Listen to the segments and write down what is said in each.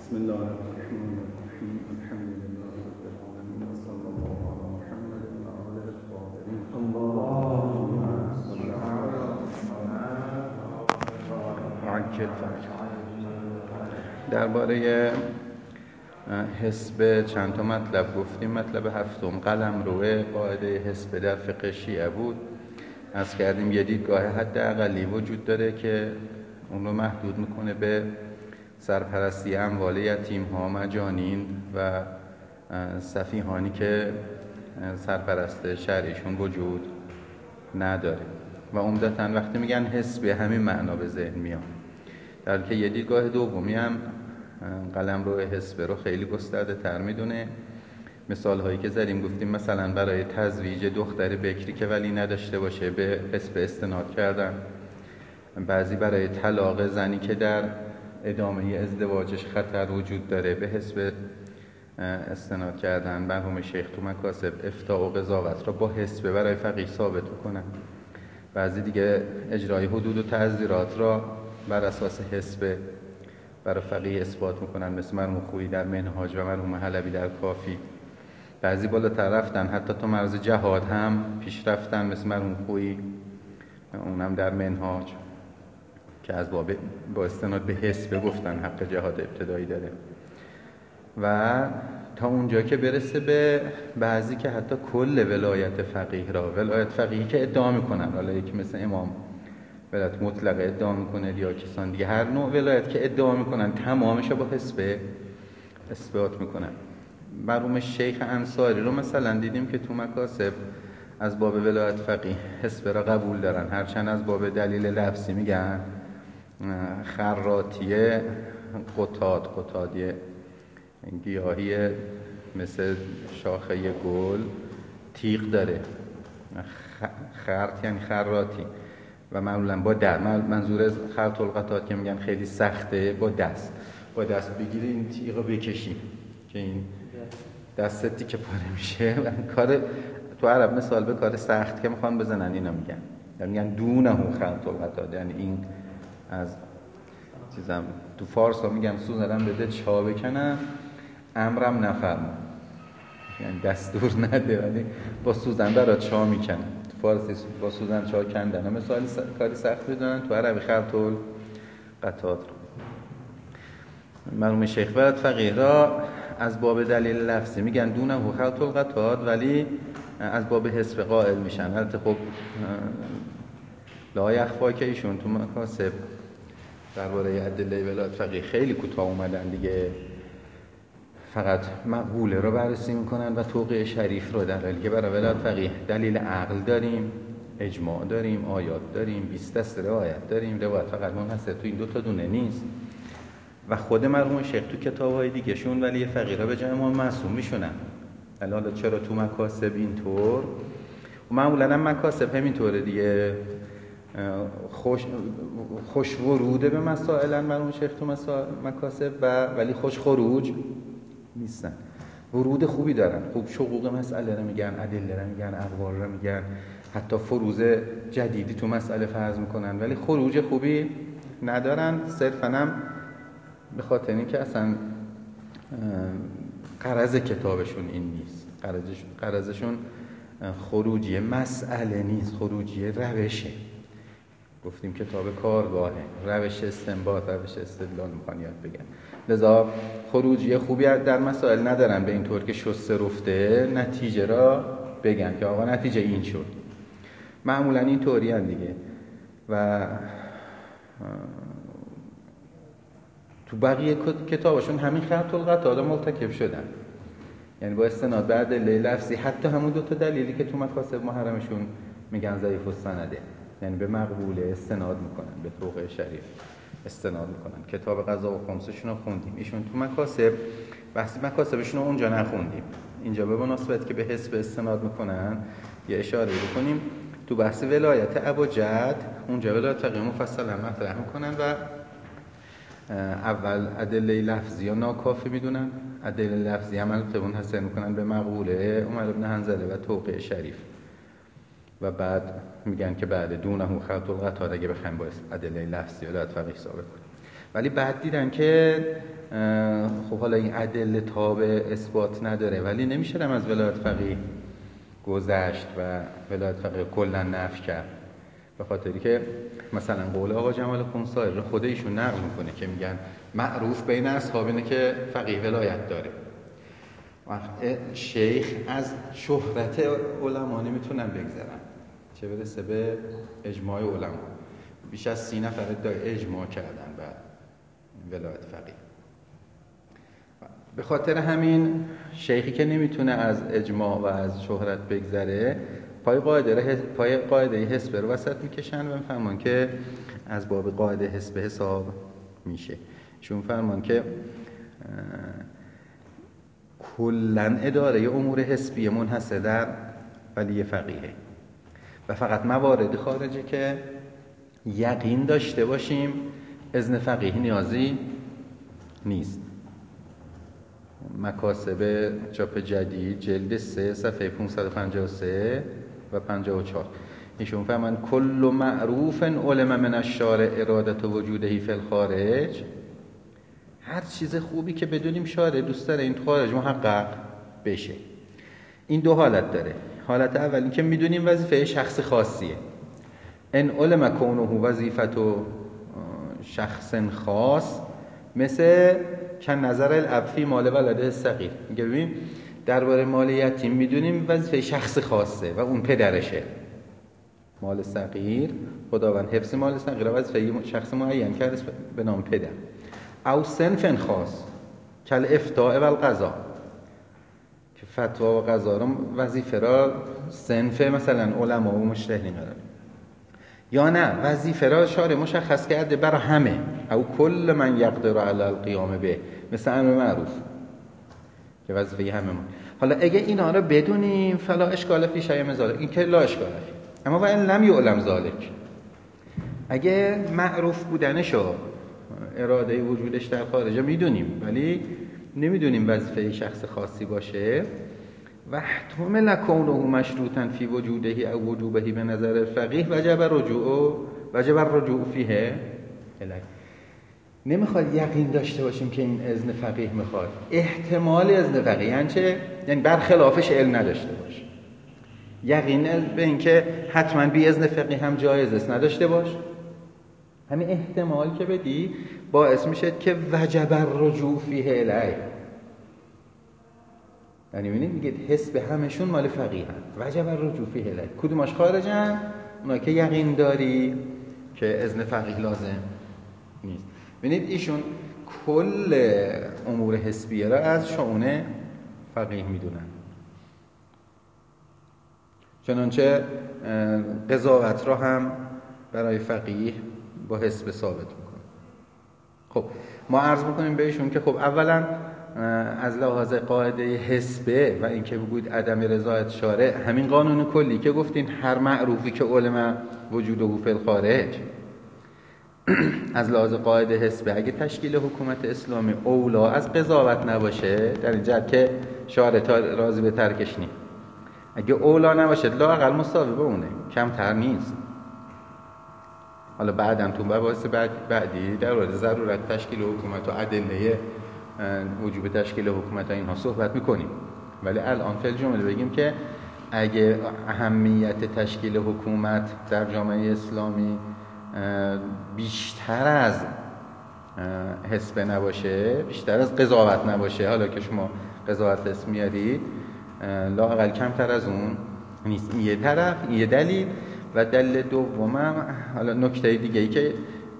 بسم الله الرحمن الرحیم. الحمد لله رب العالمین و صلی الله علی محمد و آله الطاهرین. اللهم صل علی محمد عجل فرجهم. درباره حسب چند تا مطلب گفتیم. مطلب هفتم قلمرو قاعده حسب در فقه شیعه بود. از کردیم یه دیدگاه حداقلی وجود داره که اون رو محدود میکنه به سرپرستی اموال یتیم‌ها، مجانین و سفیهانی که سرپرست شرعیشون وجود نداره و عمدتاً وقتی میگن حسب همین معنا به ذهن میاد. در حالی که یه دیدگاه دومی هم قلمرو حسب رو خیلی گسترده تر میدونه. مثال هایی که زدیم گفتیم مثلا برای تزویج دختر بکری که ولی نداشته باشه به حسب استناد کردن، بعضی برای طلاق زنی که در ادامه ازدواجش خطر وجود داره به حسب استناد کردن. مرحوم شیخ تو مکاسب افتاء و قضاوت را با حسب برای فقیه ثابت میکنن. بعضی دیگه اجرای حدود و تعزیرات را بر اساس حسب برای فقیه اثبات میکنن، مثل مرحوم خویی در منهاج و مرحوم حلبی در کافی. بعضی بالاتر رفتن حتی تا مرز جهاد هم پیش رفتن، مثل مرحوم خویی اونم در منهاج که از با استناد به حسب گفتن حق جهاد ابتدایی داره. و تا اونجا که برسه به بعضی که حتی کل ولایت فقیه را، ولایت فقیهی که ادعا میکنن، حالا یکی مثل امام ولایت مطلق ادعا میکنه یا کسان دیگه، هر نوع ولایت که ادعا میکنن تمامش با حسب اثبات میکنن. مرحوم شیخ انصاری رو مثلا دیدیم که تو مکاسب از باب ولایت فقیه حسب را قبول دارن، هرچند از باب دلیل لفظی میگن خراتیه قطادیه گیاهی مثل شاخه گل تیغ داره. خرط یعنی خراتی و معمولا با دست، منظور از خرط القطاد که میگن خیلی سخته، با دست بگیری این تیغ رو بکشی که این دستی که پاره میشه. کار تو عرب مثال به کار سخت که میخوان بزنن اینا میگن دونه خرط القطاد، یعنی این از چیزم تو فارس ها میگم سوزنم بده چا بکنم امرم نفرما، یعنی دستور نده ولی با سوزن برا چا میکنن. تو فارسی با سوزن چا کندن مثال کاری سخت میدونن، تو عربی خرط القطاد. مرحوم شیخ ولایت فقیه را از باب دلیل لفظی میگن دونه خرط القطاد، ولی از باب حسب قائل میشن. البته خب لا یخفا که ایشون تو مکاسب درباره ادله ولایت فقیه خیلی کوتاه اومدن دیگه، فقط مقبوله رو بررسی میکنن و توقیع شریف رو، در حالی که برای ولایت فقیه دلیل عقل داریم، اجماع داریم، آیات داریم، 20 دسته روایت داریم. روایت فقط منحصر تو این دو تا دونه نیست و خود مرحوم شیخ تو کتاب‌های دیگه شون ولی فقیه را به جای ما معصوم میشونن. حالا چرا تو مکاسب اینطور و معمولا هم مکاسب همینطوره دیگه، خوش وروده به مسائل مرحوم شیخ تو مکاسب ولی خوش خروج نیستن. ورود خوبی دارن، خوب شقوق مسئله رو میگن، ادله رو میگن، اقوال رو میگن، حتی فروض جدیدی تو مسئله فرض میکنن، ولی خروج خوبی ندارن. صرفاً هم به خاطر اینکه اصلا غرض کتابشون این نیست. غرضشون خروجی مسئله نیست، خروجی روشه. گفتیم کتاب کارگاهه، روش استنباط، روش استدلال میخوان یاد بگن. لذا خروجی خوبی در مسائل ندارن به این طور که شسته رفته نتیجه را بگن که آقا نتیجه این شد. معمولا این طوری هم دیگه. و تو بقیه کتابشون همین خرط القطاد مرتکب شدن، یعنی با استناد به ادله لفظی، حتی همون دو تا دلیلی که تو مکاسب محرمشون میگن ضعیف السنده، یعنی به مقبوله استناد میکنن، به توقیع شریف استناد میکنن. کتاب قضا و خمسشون رو خوندیم، ایشون تو مکاسب بحثی مکاسبشون رو اونجا نخوندیم. اینجا به مناسبت که به حسب استناد میکنن یه اشاره بکنیم. تو بحث ولایت ابوجد اونجا ولایت فقیه مفصلا مطرح میکنن و اول ادله لفظی یا ناکافی میدونن، ادله لفظی هم البته منحصر میکنن به مقبوله عمر بن حنظله و توقیع شریف و بعد میگن که بعد دونه خرط القطاد اگه بخوایم با ادله لفظی ولایت فقیه ثابت کنیم. ولی بعد دیدن که خب حالا این ادله تاب اثبات نداره، ولی نمیشه از ولایت فقیه گذشت و ولایت فقیه کلا نفی کرد، به خاطری که مثلا قول آقا جمال خونسایی رو خود ایشون نقل میکنه که میگن معروف بین اصحاب اینه که فقیه ولایت داره. شیخ از شهرت علما نمیتونن بگذرن، چه برسه به اجماع علما. بیش از 30 نفر ادعای اجماع کردن بر ولایت فقیه. به خاطر همین شیخی که نمیتونه از اجماع و از شهرت بگذره، پای قاعده حسبه رو وسط میکشن و میفهمن که از باب قاعده حسبه حساب میشه. چون فرمان که کلن اداره امور حسبی منحصر در ولی فقیه و فقط موارد خارجه که یقین داشته باشیم اذن فقیه نیازی نیست. مکاسب چاپ جدید جلد 3 صفحه 553 و 54 ایشون فرمان کل معروف علم من الشارع ارادت وجوده فی الخارج، هر چیز خوبی که بدونیم شارع دوست داره این خارج محقق بشه. این دو حالت داره. حالت اول این که میدونیم وظیفه شخص خاصیه، ان علم کونه وظیفت و شخص خاص مثل که نظر الاب فی مال ولده صغیر. میگه ببین درباره مال یتیم میدونیم وظیفه شخص خاصه و اون پدرشه. مال صغیر خداوند حفظ مال صغیر وظیفه شخص معین کرده به نام پدر. او صنف خاص کل افتاء و القضاء، که فتوا و قضا رو وظیفه را صنف مثلا علما و مجتهدین قرار، یا نه وظیفه را شارع مشخص کرده برای همه. او کل من یقدر علی القیام به، مثل امر معروف که وظیفه همه ما. حالا اگه اینا رو بدونیم فلا اشکال فی شیء من ذلک، این که لا اشکال فی. اما و ان لم یعلم ذلک، اگه معروف بودنشو اراده وجودش در خارجه میدونیم ولی نمیدونیم وظیفه شخص خاصی باشه، و احتمال کونه مشروطا فی وجوده او وجوبه به نظر فقیه وجب الرجوع فیه الی. نمیخواد یقین داشته باشیم که این اذن فقیه میخواد، احتمال اذن فقیه یعنی چه؟ یعنی برخلافش علم نداشته باش. یقین به این که حتما بی اذن فقیه هم جایز است نداشته باش. همین احتمال که بدی باعث میشه که وجب الرجوع فیه الی. یعنی ببینید میگه حس به همشون مال فقیه هست، وجب الرجوع فیه الی. کدوماش خارجن؟ اونا که یقین داری که اذن فقیه لازم نیست. ببینید ایشون کل امور حسبیه را از شؤون فقیه میدونن، چنانچه قضاوت را هم برای فقیه با حسب ثابت میکنه. خب ما عرض میکنیم بهشون که خب اولا از لحاظ قاعده حسبه و اینکه بگوید عدم رضایت شارع، همین قانون کلی که گفتین هر معروفی که علم وجوده فی الخارج، از لحاظ قاعده حسبه اگه تشکیل حکومت اسلامی اولا از قضاوت نباشه، در این جهت که شارع راضی به ترکش نیست، اگه اولا نباشه لااقل مساوی به اونه، کمتر نیست. حالا بعدم تو مباحث بعدی در مورد ضرورت تشکیل حکومت و ادله وجوب تشکیل حکومت اینها صحبت میکنیم، ولی الان فعل جمله بگیم که اگه اهمیت تشکیل حکومت در جامعه اسلامی بیشتر از حسب نباشه، بیشتر از قضاوت نباشه، حالا که شما قضاوت اسم میارید لااقل کمتر از اون نیست. این یه طرف، این یه دلیل. و دلیل دومم حالا نکته دیگه‌ای که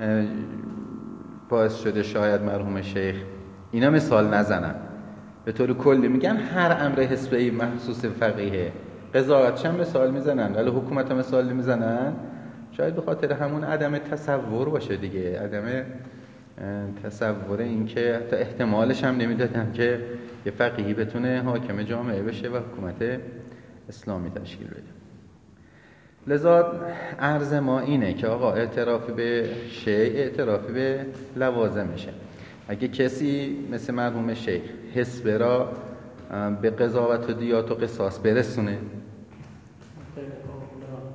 باعث شده شاید مرحوم شیخ اینا مثال نزنن، به طور کلی میگن هر امر حسبی مخصوص فقیه، قضاوتش هم مثال میزنن ولی حکومت هم مثال نمیزنن. شاید به خاطر همون عدم تصور باشه دیگه، عدم تصور این که حتی احتمالش هم نمیدادن که یه فقیهی بتونه حاکم جامعه بشه و حکومت اسلامی تشکیل بده. لذا عرض ما اینه که آقا اعتراف به شیء اعتراف به لوازمشه. اگه کسی مثل مرحوم شیخ حسب را به قضاوت و دیات و قصاص برسونه،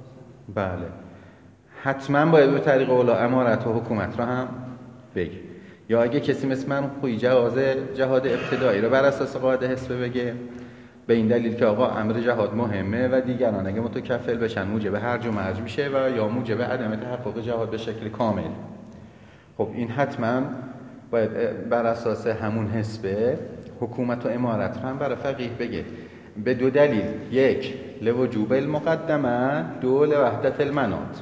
بله حتما باید به طریق اولا امارت و حکومت را هم بگه. یا اگه کسی مثل من خوی جواز جهاد ابتدایی رو بر اساس قاعده حسبه بگه به این دلیل که آقا امر جهاد مهمه و دیگران اگه متکفل بشن موجب هرج و مرج میشه و یا موجب عدم تحقق جهاد به شکل کامل. خب این حتما باید بر اساس همون حسبه حکومت و امارت رو هم برای فقیه بگه به دو دلیل: یک لوجوب المقدمه، دو لوحدت المناط.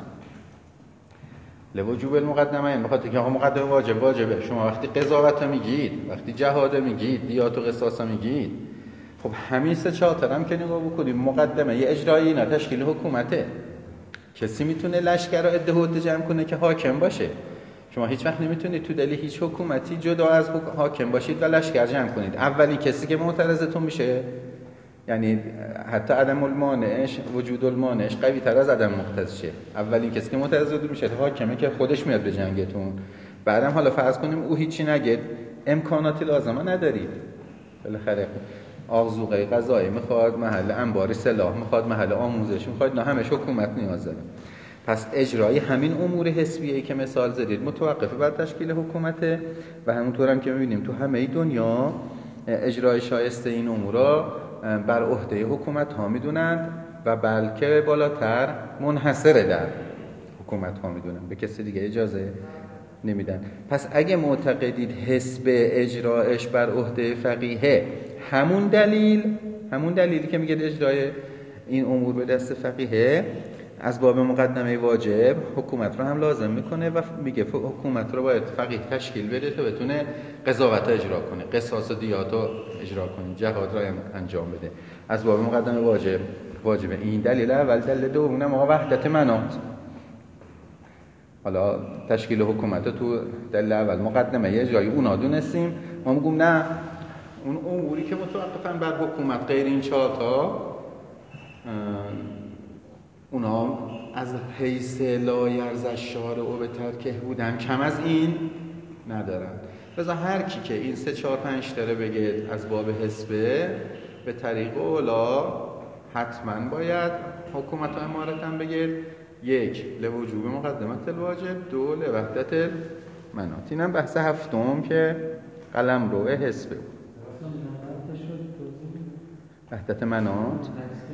لوجوب المقدمه این بخاطر که آقا مقدمه واجبه. شما وقتی قضاوت میگید، وقتی جهاد میگید، دیات و قصاص میگید، خب همین سه چهار هم که نگاه بکنید مقدمه یه اجرایی اینا تشکیل حکومته. کسی میتونه لشکر رو عده جمع کنه که حاکم باشه. شما هیچ وقت نمیتونید تو دل هیچ حکومتی جدا از حاکم باشید و لشکر جمع کنید. اولین کسی که معترضتون میشه، یعنی حتی عدم المانعش وجود المانعش قوی تر از عدم مقتضیشه. اولین کسی که معترضتون میشه حاکمه که خودش میاد به جنگتون. بعدم حالا فرض کنیم او هیچی نگه، امکاناتی لازمه ندارید، بالاخره آذوقه غذایی میخواد، محل انبار سلاح میخواد، محل آموزش میخواد، نه همش حکومت نیاز داره. پس اجرای همین امور حسبیه‌ای که مثال زدید متوقفه بر تشکیل حکومته و همونطور هم که می‌بینیم تو همه دنیا اجرای شایسته این امورا بر عهده حکومت ها میدونند و بلکه بالاتر منحصره در حکومت ها میدونند، به کسی دیگه اجازه نمیدن. پس اگه معتقدید حسب اجرایش بر عهده فقیه، همون دلیلی که میگه اجرای این امور به دست فقیه از باب مقدمه واجب حکومت رو هم لازم میکنه و میگه حکومت رو باید فقیه تشکیل بده تا بتونه قضاوت ها اجرا کنه، قصاص و دیات رو اجرا کنه، جهاد رو انجام بده. از باب مقدمه واجبه. این دلیل اول. دلیل دوم ما وحدت مناط. حالا تشکیل حکومت تو دلیل اول مقدمه یه جایی اونا دونستیم، ما میگم نه، اون اموری که متوقفن بر حکومت غیر این چهار تا اونا از حیث لا یرضی الشارع و به ترکه بودن کم از این ندارن. بذار هر کی که این 3 4 5 داره بگه از باب حسبه به طریق اولا حتما باید حکومت و امارت هم بگه: یک لوجوب مقدمت الواجب، دو لوحدت المناط. اینم بحث هفتم که قلمرو حسبه بود. وحدت مناط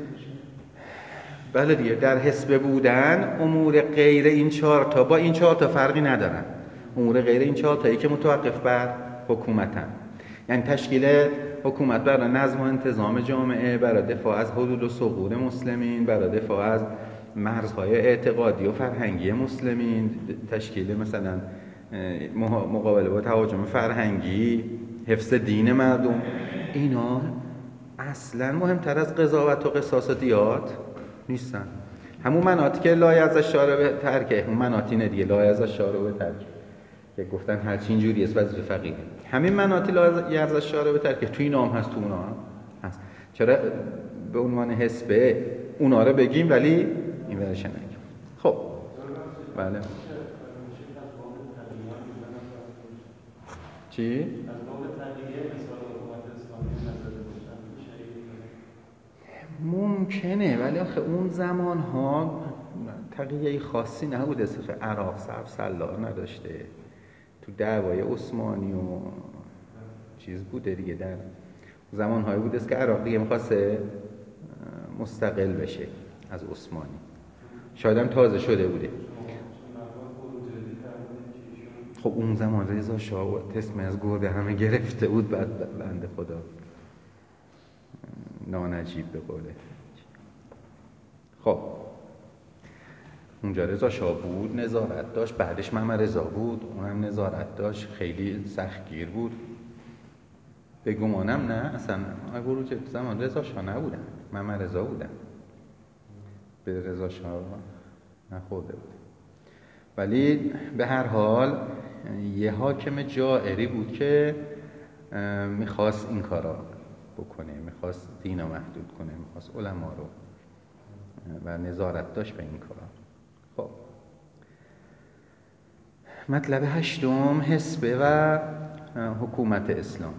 بله دیگه، در حسبه بودن امور غیر این 4 تا با این 4 تا فرقی ندارن. امور غیر این 4 تایی که متوقف بر حکومتن، یعنی تشکیل حکومت برای نظم و انتظام جامعه، برای دفاع از حدود و ثغور مسلمین، برای دفاع از مرزهای اعتقادی و فرهنگی مسلمین، تشکیل مثلا مقابله با تهاجم فرهنگی، حفظ دین مردم، اینا اصلا مهمتر از قضاوت و قصاص و دیات نیستن. همون مناطی که لا یرضی الشارع به ترکه، همون مناطی نه دیگه، لا یرضی الشارع به ترکه که گفتن هر چی اینجوری است وظیفه فقیه. همین مناطی لا یرضی الشارع به ترکه توی نام هست، تو اونا هم هست. چرا به عنوان حسبه اونا رو بگیم ولی این ورش نگیم؟ خب بله چی؟ ممکنه، ولی آخه اون زمان ها تقیه خاصی نبوده، صرف عراق سبز سالار نداشته، تو دعوای عثمانی و چیز بوده دیگه، در زمان هایی بوده که عراق دیگه میخواسته مستقل بشه از عثمانی، شاید هم تازه شده بوده. خب اون زمان رضا شاه تسمه از گرده همه گرفته بود، بعد بنده خدا نانجیب به قوله. خب اونجا رضا شاه بود، نظارت داشت، بعدش محمد رضا بود، اونم نظارت داشت، خیلی سختگیر بود. به گمانم نه، اصلا بروج زمان رضا شاه نبودن، محمد رضا بودن، به رضا شاه نخورده بود. ولی به هر حال یه حاکم جائری بود که میخواست این کارا بکنه، میخواست دین رو محدود کنه، میخواست علما رو و نظارت داشت به این کارا. خب مطلب هشتم حسبه و حکومت اسلامی.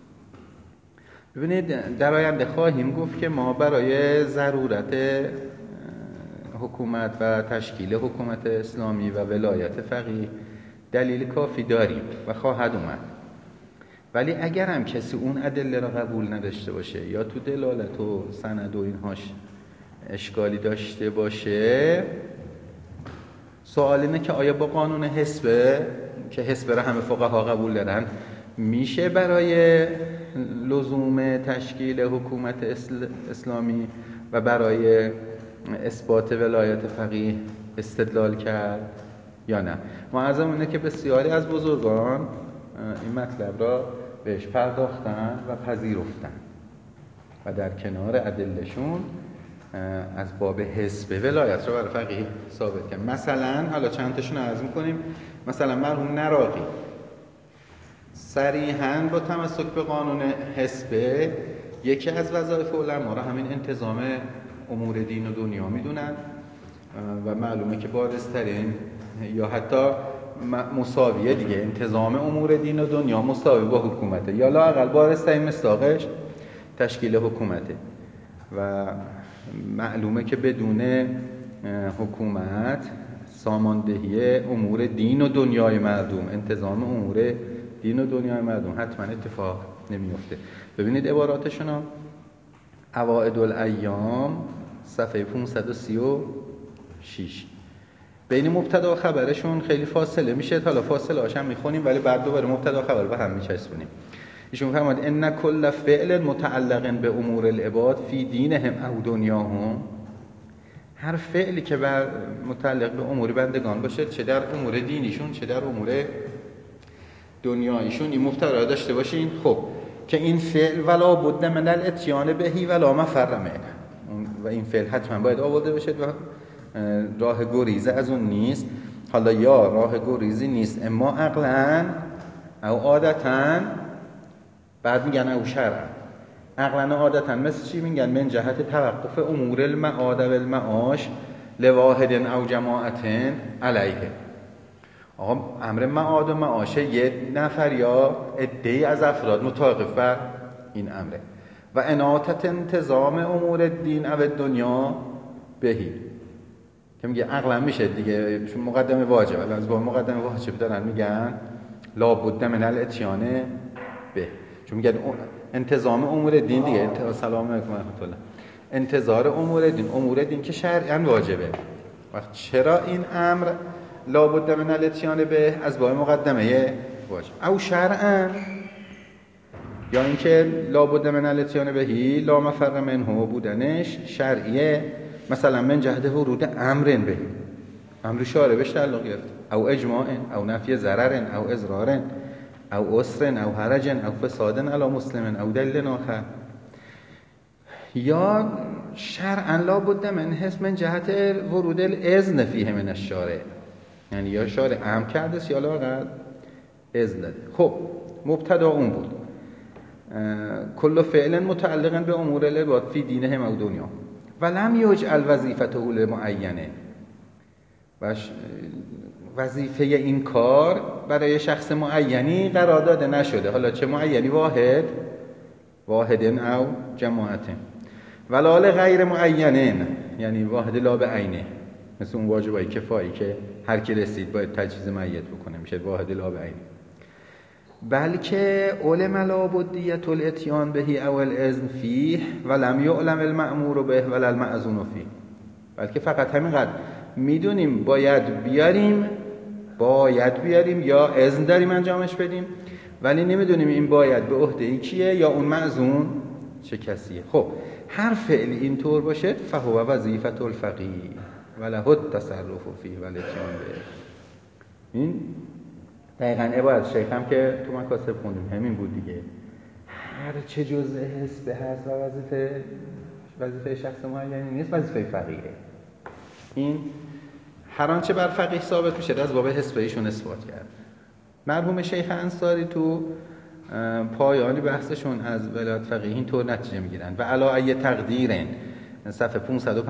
ببینید در آینده خواهیم گفت که ما برای ضرورت حکومت و تشکیل حکومت اسلامی و ولایت فقیه دلیل کافی داریم و خواهد اومد. ولی اگر هم کسی اون ادله را قبول نداشته باشه یا تو دلالت و سند و اینهاش اشکالی داشته باشه، سوال اینه که آیا با قانون حسبه که حسبه را همه فقها قبول دارن میشه برای لزوم تشکیل حکومت اسلامی و برای اثبات ولایت فقیه استدلال کرد یا نه؟ معظم اینه که بسیاری از بزرگان این مطلب را بهش پرداختن و پذیرفتن و در کنار ادلهشون از باب حسب ولایت را برای فقیه ثابت کردن. مثلا حالا چند تاشون عرض می‌کنیم. مثلا مرحوم نراقی صریحاً با تمسک به قانون حسبه یکی از وظایف علما را همین انتظام امور دین و دنیا میدونن و معلومه که بارزترین یا حتی مساویه دیگه، انتظام امور دین و دنیا مساوی با حکومته یا لااقل بارزترین مصداقش تشکیل حکومته و معلومه که بدون حکومت ساماندهی امور دین و دنیای مردم، انتظام امور دین و دنیای مردم حتما اتفاق نمیفته. ببینید عباراتشون ها، اوائد الایام صفحه 536. بین مبتدا و خبرشون خیلی فاصله میشه، حالا فاصله هاشم میخونیم ولی بعد دوباره مبتدا و خبر به هم میچسبونیم. ایشون فرمود ان کل فعل متعلق به امور العباد فی دینهم او دنیاهم، هر فعلی که متعلق به امور بندگان باشه، چه در امور دینیشون چه در امور دنیایشون، این مبتدا داشته باشین. خب که این فعل ولا بد من الاتیان بهی ولا مفر منه، و این فعل حتما باید آورده بشه و راه گریز از اون نیست. حالا یا راه گریزی نیست اما عقلاً او عادتاً، بعد میگن او شرعاً. عقلاً و عادتاً مثل چی میگن؟ من جهت توقف امور المعاد و المعاش لواحد او جماعت علیه. آقا امر معاد و معاشه یه نفر یا عده‌ای از افراد متوقف بر این امره. و اناطت انتظام امور دین او دنیا بهی، که میگه عقلا میشه دیگه، چون مقدمه واجب، ولی از با مقدمه واجب دارن میگن لا بد من الاتیان به، چون میگن انتظام امور دین دیگه. سلام علیکم و رحمت الله. انتظار امور دین که شرعاً واجبه. وقت چرا این امر لا بد من الاتیان به از با مقدمه واجب او شرعاً، یا اینکه لا بد من الاتیان بهی لا مفر منه بودنش شرعیه، مثلا من جهت ورود امرن به، امر شارع بهش تعلق گرفت، او اجماع او نفی ضرر او اضرار او عسر او حرج او فساد علی مسلم او دلیل آخر، یا شرعا لا بد من حس من جهت ورود الاذن فیه من الشارع، یعنی یا شارع امر کرده یا لااقل اذن داده. خب مبتدا اون بود کل فعل متعلقا به امور العباد فی دینهم او دنیا ولم یجعل وظیفته لمعینه، و وظیفه این کار برای شخص معینی قرار داده نشده، حالا چه معینی؟ واحدن او جماعتن، ولا غیر معینن، یعنی واحد لا به عینه، مثل اون واجبای کفایی که هر کی رسید باید تجهیز میت بکنه، میشه واحد لا به عینه. بلکه علم لا بدیت الاتیان بهی او الاذن فیه ولم یعلم المأمور به ولا المأذون فیه، بلکه فقط همینقدر میدونیم باید بیاریم یا اذن داریم انجامش بدیم، ولی نمیدونیم این باید به عهده ای کیه یا اون مأذون چه کسیه. خب هر فعل اینطور باشه فهو وظیفة الفقیه وله التصرف فیه والاتیان به. این دقیقاً عبارت شیخ هم که تو مکاسب خوندیم همین بود دیگه. هر چه جزء حسب هست و وظیفه شخص معینی نیست، وظیفه فقیه. این هر آنچه بر فقیه ثابت میشه از باب حسب ایشون اثبات کرد. مرحوم شیخ انصاری تو پایانی بحثشون از ولایت فقیه این طور نتیجه میگیرن و علی ای تقدیرن، صفحه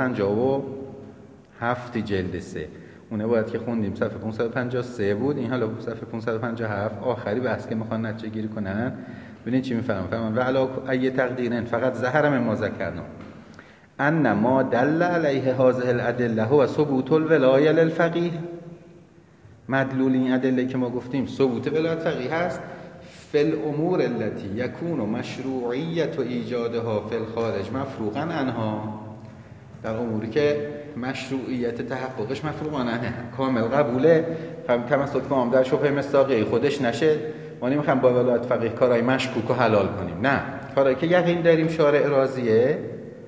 557 جلد 3، اونه باید که خوندیم صفحه 553 بود، این حالا صفحه 557 آخری بحث که میخوان نتیجه گیری کنن. ببینید چی میفرمان و علی ای تقدیرن فقط ظهر من ما ذکرنا ان ما دل علیه هذه الادله هو ثبوت الولایه للفقیه مدلول این ادله که ما گفتیم ثبوت ولایت فقیه هست فی الامور التي یکون مشروعیت و ایجادها فی الخارج مفروغا عنها، در اموری که مشروعیت تحققش مفروغ عنها کامل قبوله، تمسک با هم در شبهه مصداقی خودش نشه. ما نمیخوایم با ولایت فقیه کارهای مشکوک و حلال کنیم، نه، کارهایی که یقین داریم شارع راضیه،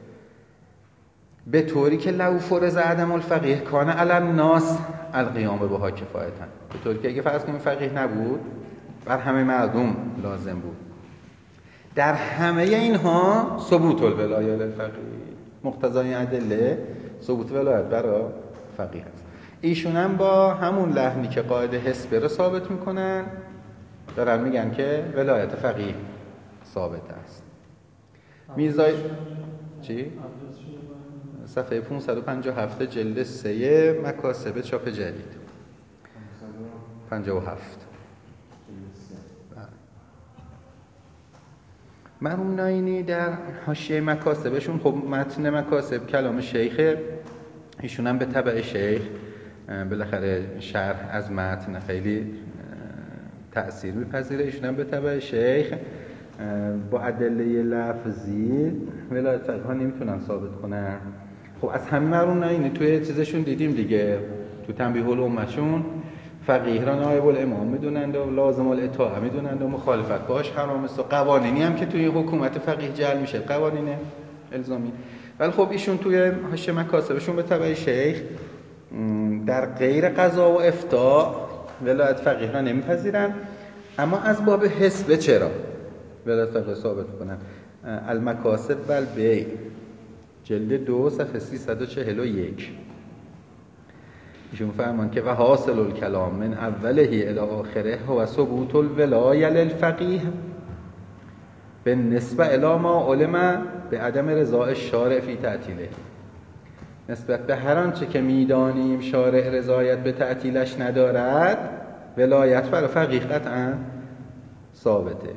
به طوری که لو فرض عدم الفقیه کان علی الناس القیام بها کفایتا، به طوری که اگه فرض کنیم فقیه نبود بر همه مردم لازم بود. در همه اینها ثبوت الولایه للفقیه، مقتضای ادله ثبوت ولایت برای فقیه هست. ایشون هم با همون لحنی که قاعده حسبه رو ثابت میکنن دارن میگن که ولایت فقیه ثابت است. میزای چی؟ صفحه 557 جلد 3 مکاسب چاپ جدید 57. مرحوم ناینی در حاشیه مکاسبشون، خب متن مکاسب کلام شیخ، ایشون هم به تبع شیخ بالاخره شرح از متن خیلی تأثیر میپذیره، ایشون هم به تبع شیخ با ادله لفظی ولایت فقیه ها نمیتونن ثابت کنن. خب از همین مرحوم ناینی توی چیزشون دیدیم دیگه، تو تنبیه الامهشون فقیه را نایب الامام میدونند و لازم الاطاعه میدونند و مخالفت باش حرام است و قوانینی هم که توی حکومت فقیه جعل میشه قوانین الزامی. ولی خب ایشون توی حاشیه مکاسبشون به تبع شیخ در غیر قضا و افتاء ولایت فقیه را نمیپذیرن، اما از باب حسبه چرا ولایت فقیه ثابت کنن. المکاسب و البیع جلد 2 صفحه 341 ایشون فرمان که و حاصل الکلام من اوله الی آخره و ثبوت الولایه للفقیه بالنسبه الی ما علم به عدم رضا الشارع فی تعطیله، نسبت به هر آنچه که میدانیم شارع رضایت به تعطیلش ندارد ولایت برای فقیه قطعا ثابته.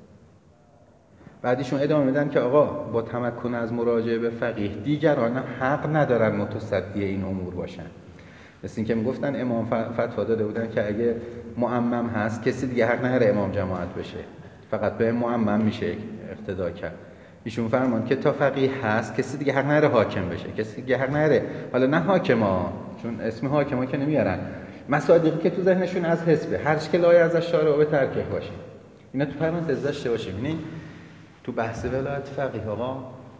بعدیشون ادامه میدن که آقا با تمکن از مراجعه به فقیه دیگران حق ندارن متصدی این امور باشن. مثل این که میگفتن امام فتوا داده بودن که اگه معمم هست کسی دیگه حق نداره امام جماعت بشه، فقط به معمم میشه اقتدا کرد. ایشون فرمان که تا فقیه هست کسی دیگه حق نداره حاکم بشه، کسی دیگه حق نداره، حالا نه حاکما، چون اسم حاکما که نمیارن، مصادیقی که تو ذهنشون از حسبه هر چی که لایه از شارع به ترکه باشه، اینا تو پرانتز داشته باشیم. یعنی تو بحث ولایت فقیه آقا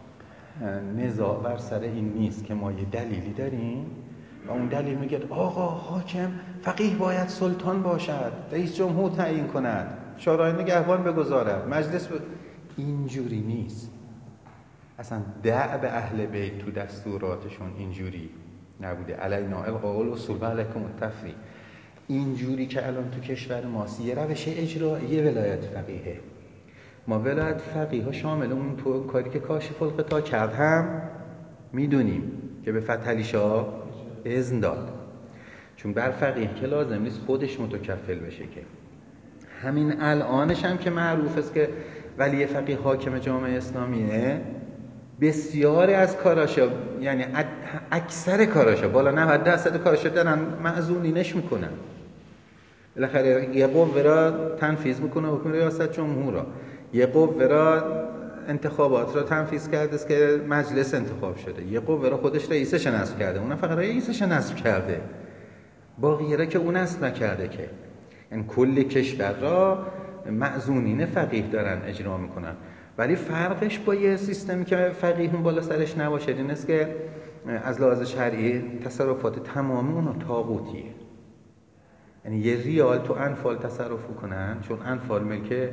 نزاع بر سر این نیست که ما یه دلیلی داریم و اون دلیل میگه آقا حاکم فقیه باید سلطان باشد، رئیس جمهور تعیین کند، شورای نگهبان بگذارد، مجلس اینجوری نیست. اصلا دع به اهل بیت تو دستوراتشون اینجوری نبوده، علینا القول اصول و علیکم التفریع. اینجوری که الان تو کشور ماست یه روش اجرایی ولایت فقیهه. ما ولایت فقیه ها شامل اون تو کاری که کاشف الغطا کرد هم میدونیم که به فتح علی شاه اذن داد، چون بر فقیه که لازم نیست خودش متکفل بشه، که همین الانش هم که معروف است که ولی فقیه حاکم جامعه اسلامیه، بسیاری از کاراشا، یعنی اکثر کاراشا، بالا 90% کاراشا دارن معزونینش میکنن. بالاخره یه قوه را تنفیذ میکنه حکم ریاست جمهور را، یه قوه را انتخابات را تنفیذ کرده است که مجلس انتخاب شده، یه قوه را خودش رئیسش نصب کرده، اون فقط رئیسش نصب کرده، باقی را که اون نصب نکرده، که یعنی کل کشور را معزونین فقیه دارن اجرا میکنن. ولی فرقش با یه سیستمی که فقیه اون بالا سرش نباشه این است که از لحاظ شرعی تصرفات تمام اونو طاغوتیه، یعنی یه ریال تو انفال تصرف کنن، چون انفال ملک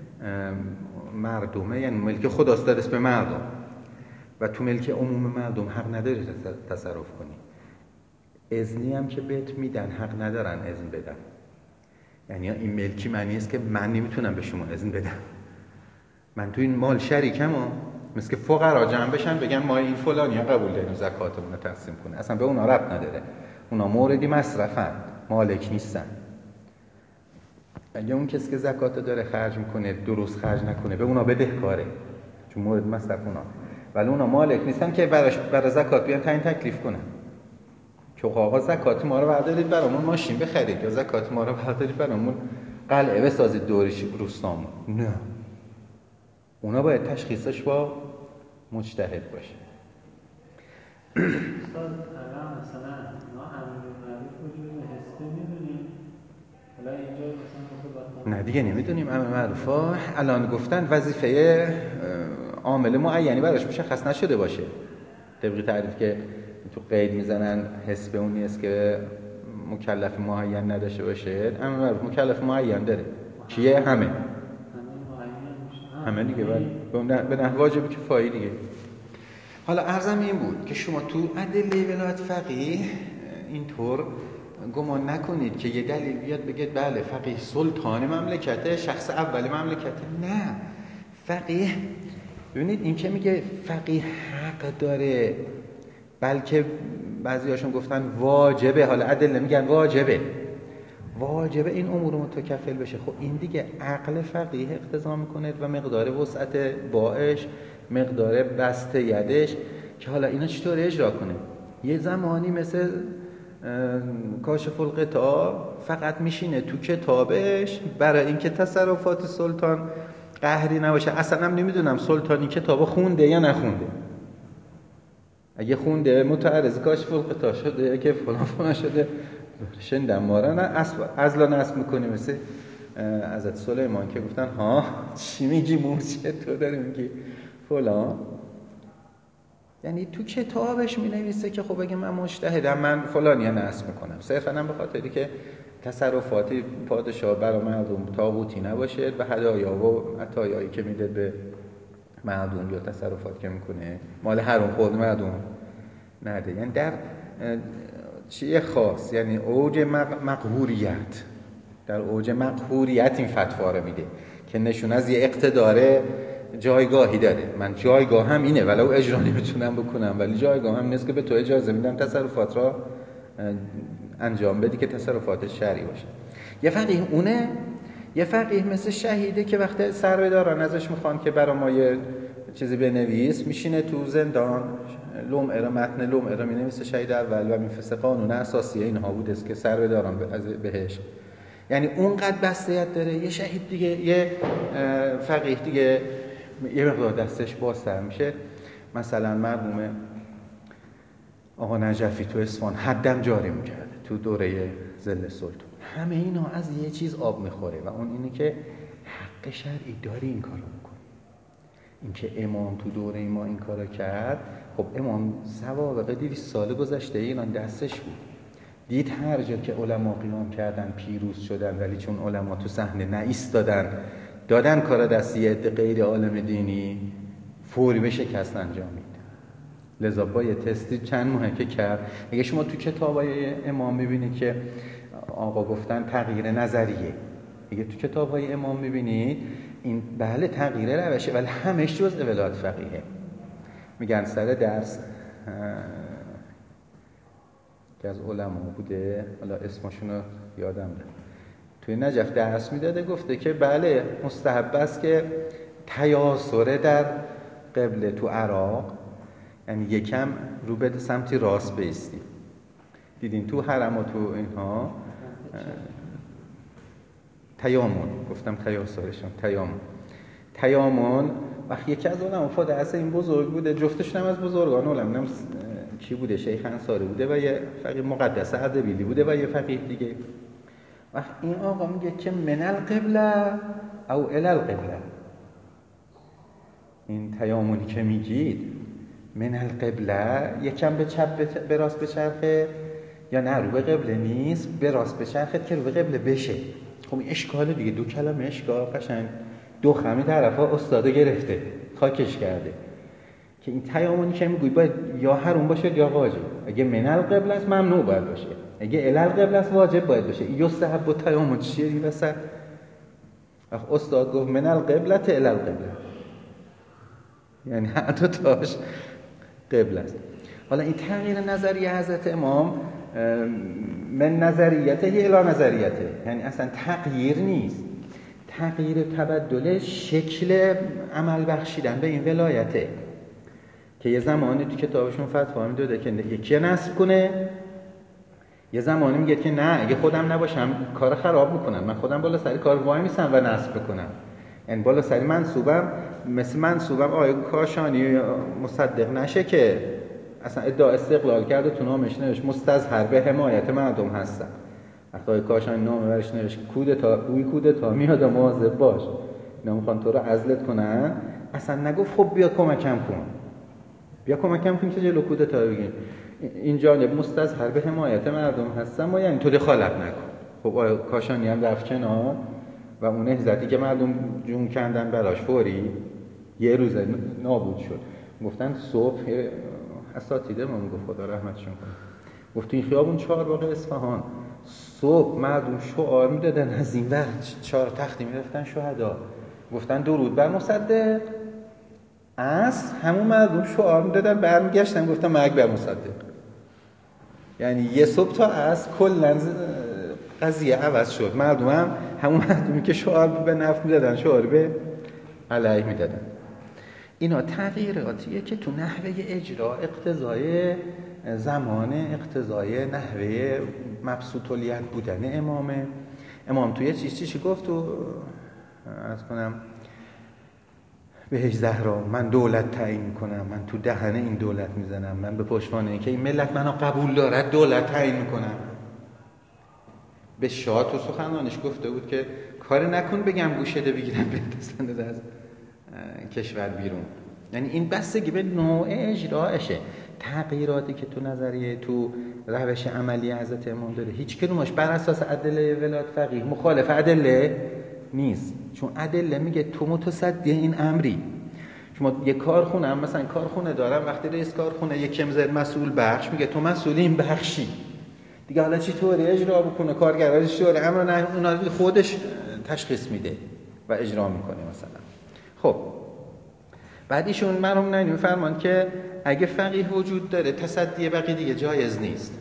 مردمه، یعنی ملک خداست دست به مردم، و تو ملک عموم مردم حق نداری تصرف کنی. اذنی هم که بهت میدن حق ندارن اذن بدن، یعنی این ملکی معنی است که من نمیتونم به شما اذن بدم، من تو این مال شریکم، مثل که فقرا جمع بشن بگن ما این فلانی ها قبول داریم زکاتمون رو تقسیم کنه، اصلا به اونا ربط نداره، اونا موردی مصرفن، مالک نیستن. اگه اون کسی که زکات داره خرج میکنه درست خرج نکنه به اونا بدهکاره، چون مورد مصرف اونا، ولی اونا مالک نیستن که برای زکات بیان تعیین تکلیف کنن، که آقا زکات ما رو بردارید برامون ماشین بخرید یا زکات ما رو بردارید برامون قلعه بسازید دورش روستامون. نه، اونا باید تشخیصش با مجتهد باشه. استاد الان مثلا ما امر معروف رو حسه میدونیم، حالا اینجا مثلا نه دیگه نمیدونیم امر معروفا الان گفتن وظیفه عامل معینی براش مشخص نشده باشه. طبق تعریف که تو قید میزنن حس به اون نیست که مکلف معین نداشته باشه. امر معروف مکلف معین داره. کیه؟ همه دیگه. به نحو واجب کفایی دیگه. حالا عرضم این بود که شما تو ادله ولایت فقیه اینطور گمان نکنید که یه دلیل بیاد بگید بله فقیه سلطان مملکته، شخص اول مملکته. نه، فقیه ببینید این که میگه فقیه حق داره، بلکه بعضی هاشون گفتن واجبه. حالا ادله میگن واجبه این امور متکفل بشه. خب این دیگه عقل فقیه اقتضا میکنه و مقدار وسعت باش، مقدار بسته یدش، که حالا اینا چطور اجرا کنه. یه زمانی مثل کاشف القطاع فقط میشینه تو کتابش برای اینکه تصرفات سلطان قهری نباشه. اصلا هم نمیدونم سلطانی کتابو خونده یا نخونده. اگه خونده متعرض کاشف القطاع شده که فلان شده شندم مارا نه اصلا نصب میکنی مثل حضرت سلیمان که گفتن ها چی میگی موسیه تو داری میگی فلان. یعنی تو کتابش مینویسه که خب اگه من مجتهدم من فلانی نصب میکنم، صرفا هم به خاطری که تصرفات پادشاه برای مردم طاغوتی نباشه و هدایا و عطایایی که میده به مردم یا تصرفات که میکنه مال حرام خورد مردم نده. یعنی در چیه خاص، یعنی اوج مقهوریت، در اوج مقهوریت این فتوا رو میده که نشون از یه اقتدار جایگاهی داره. من جایگاه هم اینه ولو اجرا نمیتونم بکنم، ولی جایگاه هم نیست که به تو اجازه میدم تصرفات را انجام بدی که تصرفات شرعی باشه. یه فقیه اونه، یه فقیه مثل شهیده که وقتی سربداران ازش میخوان که برای ما یه چیزی بنویس، میشینه تو زندان لمعه را متن لمعه را مینویسه شهید اول و میفرسته. قانون اساسی اینها بود است که سربداران بهش، یعنی اونقدر بسته‌یت داره. یه شهید دیگه، یه فقیه دیگه یه مقدار دستش بازتر میشه. مثلا مرحوم آقا نجفی تو اصفهان حدم جاری میکرده تو دوره ظل سلطان. همه اینا از یه چیز آب میخوره و اون اینه که حق شرعی داری این کارو بکنی. این که امام تو دوره ما این کارو کرد، خب امام سوابق 200 سال گذشته ایران دستش بود، دید هر جا که علما قیام کردن پیروز شدن، ولی چون علما تو صحنه نایستادن دادن کار دستی عده غیر عالم دینی فوری به شکست انجام میدن. لذا با یه تستی چند ماه که کرد. اگه شما تو کتابای امام میبینید که آقا گفتن تغییر نظریه، اگه تو کتابای امام میبینید این بله تغییر روشه، ولی همش جزء ولایت فقیه. میگن سر درس که از علما بوده، حالا اسمشون رو یادم نمیاد، توی نجف درس میداده، گفته که بله مستحب است که تیاسر در قبله تو عراق، یعنی یکم رو به سمتی راست بیستیم. دیدین تو حرم و تو اینها تیامون، گفتم تیاسرشون تیامون وقتی یکی از علما فادرس این بزرگ بوده، جفتشون هم از بزرگان علما کی بوده؟ شیخ انصاری بوده و یه فقیه مقدس اردبیلی بوده و یه فقیه دیگه. وقت این آقا میگه که من القبله او الی القبله، این تیامونی که میگید من القبله یکم به چپ به راست بچرخه یا نه رو به قبله نیست به راست بچرخه که رو به قبله بشه. خب این اشکاله دیگه، دو کلمه اشکال قشنگ دو خمی طرفا استاده گرفته خاکش کرده که این تیامونی که میگوید باید یا حرام باشه یا واجب. اگه من القبله است ممنوع باید باشه، اگه الی القبله است واجب باید باشه. یستحب و تیامون چیه دیگه وسط؟ استاد گفت من القبله الی القبله، یعنی حتی تاش قبله است. حالا این تغییر نظریه حضرت امام من نظریته الی نظریته، یعنی اصلا تغییر نیست، تغییر تبدل شکل عمل بخشیدن به این ولایته که یه زمانی تو کتابشون فتوا میداده که یکی نصب کنه یه زمانی میگه که نه اگه خودم نباشم کار خراب میکنم، من خودم بالا سری کار وای میسم و نصب بکنم. یعنی بالا سری منصوبم مثل منصوبم آقای کاشانی مصدق نشه که اصلا ادعا استقلال کرده تو نامش نوشت مستظهر به حمایت مردم هستم. وقتی کاشانی نامه برش نوشت کودتا میاد و مواظب باش، اینا میخوان تو رو عزلت کنن، اصلا نگفت خب بیا کمکم کن که جلو کودتا رو بگیریم. این جانب مستظهر به حمایت مردم هستم و یعنی تو دخالت نکن. خب کاشانی هم رفت کنار و اون نهضتی که مردم جون کندن براش فوری یه روز نابود شد. گفتن صبح اساتید ما میگفت خدا رحمتشون کنه، گفت این خیابون چهارباغ اصفهان صبح مردم شعار میدادن از این ور 4 تختی میرفتن شهدا، گفتن درود بر مصدق. از همون مردم شعار میدادن برمیگشتن گفتن مرگ بر مصدق. یعنی یه صبح تا از کلا قضیه عوض شد. مردم هم همون مردمی که شعار به نفع میدادن شعار به علیه میدادن. اینا تغییراتیه که تو نحوه اجرا اقتضای زمان، اقتضای نحوه مبسوط الید بودن امام توی چیزی گفت تو از کنم بهش زهرا من دولت تعیین میکنم، من تو دهن این دولت میزنم، من به پشتوانه این که این ملت منو قبول دارد دولت تعیین میکنم. به شاه تو سخنانش گفته بود که کار نکن بگم گوشته بگیرم بندازند از کشور بیرون. یعنی این بستگی به نوع اجراشه. تغییراتی که تو نظریه تو روش عملی حضرت امام داره هیچ کدومش بر اساس ادله ولایت فقیه مخالف ادله نیست، چون ادله میگه تو متصدی این امری. شما یه کارخونه هم مثلا کارخونه دارم، وقتی رئیس کارخونه یک کمزد مسئول بخش میگه تو مسئول این بخشی دیگه، حالا چطوری اجرا بکنه کارگر چطوری امر نه اونا خودش تشخیص میده و اجرا میکنه مثلا. خب بعد ایشون مرحوم نینی میفرمان که اگه فقیه وجود داره تصدی بقیه دیگه جایز نیست.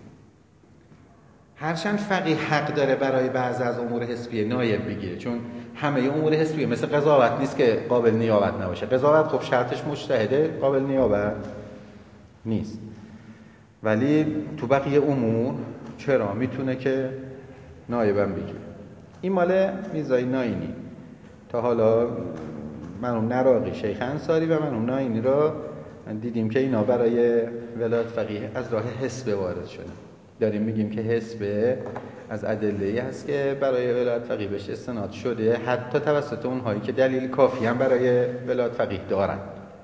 هرچند فقیه حق داره برای بعضی از امور حسبیه نایب بگیره، چون همه امور حسبیه مثل قضاوت نیست که قابل نیابت نباشه. قضاوت خب شرطش مجتهده، قابل نیابت نیست، ولی تو بقیه امور چرا میتونه که نایبم بگیره. این مال میرزای ناینی. تا حالا مرحوم نراقی شیخ انصاری و مرحوم ناینی را دیدیم که اینا برای ولایت فقیه از راه حسب وارد شدن. داریم میگیم که حسب از ادله‌ای هست که برای ولایت فقیه بهش استناد شده، حتی توسط اونهایی که دلیل کافی هم برای ولایت فقیه دارن.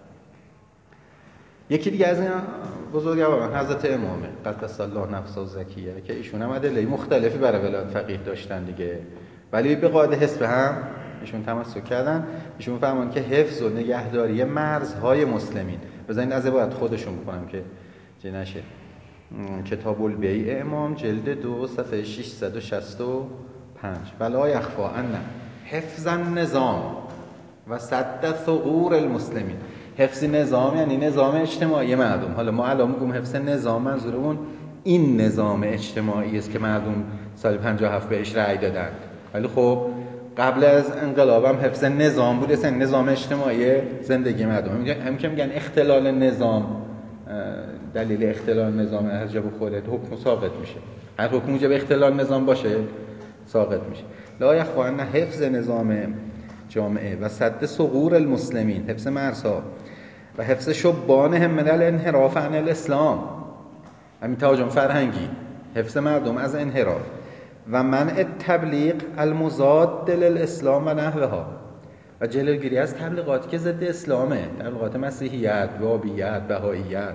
یکی دیگه از این بزرگواران حضرت امامه قدس الله نفسه و زکیه که ایشون هم ادله مختلفی برای ولایت فقیه داشتن دیگه، ولی به قاعده حسب هم ایشون تمسک کردن. ایشون فرمان که حفظ و نگهداری مرزهای مسلمین، بذارین از عبارت خودشون بکنم که چه نشه. کتاب البیع امام جلد 2 صفحه 665 ولا یخفا ان حفظ النظام و صد ثغور المسلمین. حفظ نظام یعنی نظام اجتماعی مردم. حالا ما الان میگیم حفظ نظام، منظورمون این نظام اجتماعی است که مردم سال 57 بهش رأی دادن، ولی خب قبل از انقلاب هم حفظ نظام بود، اصلا نظام اجتماعی زندگی مردم. هم که میگن اختلال نظام، دلیل اختلال نظام هر جا بخوره حکم ساقط میشه، هر حکم موجب اختلال نظام باشه ساقط میشه. لا یخفا ان حفظ نظام جامعه و صد ثغور المسلمین، حفظ مرزها و حفظ شبانهم من الانحراف عن الاسلام، همین تهاجم فرهنگی، حفظ مردم از انحراف و منع تبلیغ المضاد للاسلام و نحوها و جلوگیری از تبلیغاتی که ضد اسلامه، تبلیغات مسیحیت، وهابیت، بهائیت.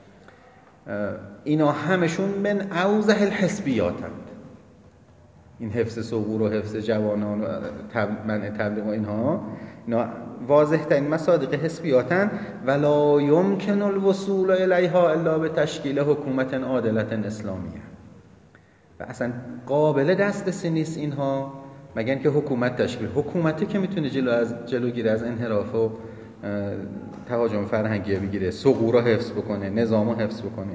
اینا همشون من اوضح الحزبیاتند. این حفظ ثغور و حفظ جوانان و منع تبلیغ و اینا واضح ترین مصادیق حزبیاتند. ولا یمکن الوصول الیها الا بتشکیل حکومت عادلة اسلامیه. و اصلا قابل دسترسی نیست اینها مگر که حکومت تشکیل، حکومتی که میتونه جلوگیری از انحراف و تهاجم فرهنگی بگیره، ثغور رو حفظ بکنه، نظام رو حفظ بکنه.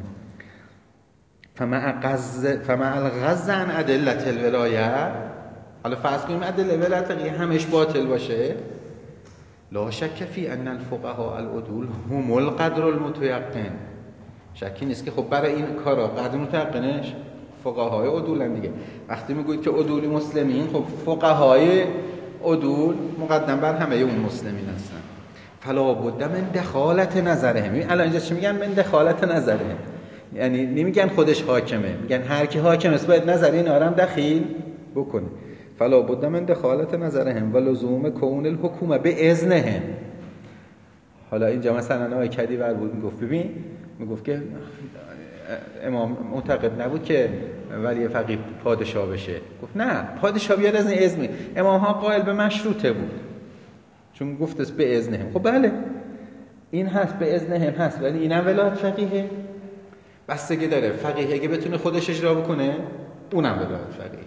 فمع الغض عن ادله الولایه، حالا فرض کنیم ادله ولایت فقیه همش باطل باشه، لا شک فی ان الفقهاء العدول هم القدر المتيقن. شکی نیست که خب برای این کارا قدر متيقنش فقهای عدولن دیگه. وقتی میگوید که عدول مسلمین، خب فقهای عدول مقدم بر همه اون مسلمین هستن. فلا بد من دخالت نظرهم. الان اینجا چی میگن؟ من دخالت نظرهم، یعنی نمیگن خودش حاکمه، میگن هر کی حاکم است باید نظر این آرام دخیل بکنه. فلا بد من دخالت نظرهم و لزوم کون الحکومه به اذنهم. حالا اینجا مثلا آقای کدی ور بود میگفت ببین، میگفت که امام معتقد نبود که ولی فقیه پادشاه بشه. گفت نه، پادشاه بیاد از این اذن. امام ها قائل به مشروطه بود چون گفت است به اذنهم. خب بله این هست، به اذنهم هست، ولی اینم ولایت فقیه بستگی داره. فقیه اگه بتونه خودش اجرا بکنه اونم ولایت فقیه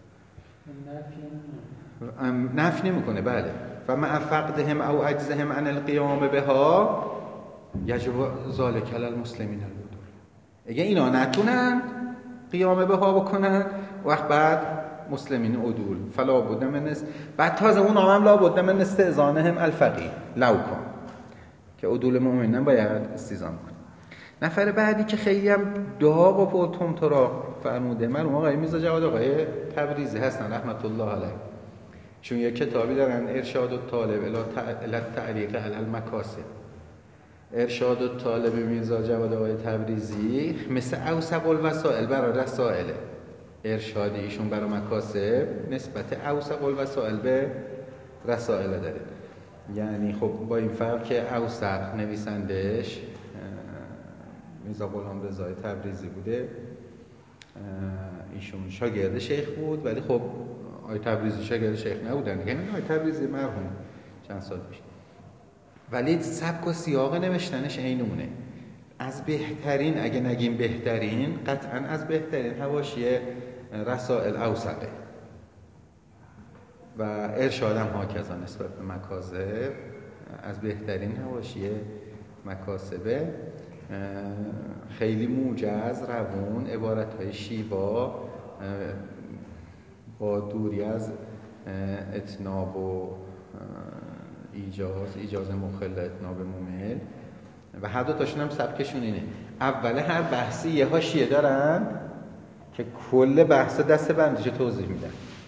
نفی نمیکنه. بله. و مع فقدهم او عجزهم عن القیام بها یجب ذلک علی المسلمین العدول. اگه اینا نتونن قیام بها بکنن وقت بعد مسلمین عدول فلا بد من بعد تازه اون هم لا بد من استئذانهم الفقیه لو کان، که عدول مؤمنان باید استئذان کنه. نفر بعدی که خیلی هم داغ و پرتم ترا فرموده مرحوم آقای میرزا جواد آقای تبریزی هستن رحمت الله علیه، چون یک کتابی دارن ارشاد الطالب الی التعلیق علی المکاسب. ارشاد الطالب میرزا جواد آقای تبریزی مثل اوسق الوسائل برای رسائله. ارشاد ایشون برای مکاسب نسبت اوسق الوسائل به رسائل داره. یعنی خب با این فرق که اوسق نویسندش میرزا غلام رضای تبریزی بوده، ایشون شاگرد شیخ بود، ولی خب آقای تبریزی شاگرد شیخ نبودن دیگه. این آقای تبریزی مرحوم چند سال پیش، ولی سبک و سیاق نوشتنش عینونه. از بهترین، اگه نگیم بهترین، قطعا از بهترین حواشی رسائل اوسقه و ارشادم ها کذا نسبت به مکاسب از بهترین حواشی مکاسبه. خیلی موجز، روون، عبارت‌های شیوا با دوری از اتناب و ایجاز مخل اتناب ممل، و هر دو تاشون هم سبکشون اینه. اول هر بحثی یه حاشیه دارن که کل بحث دست بندیش توضیح میدن.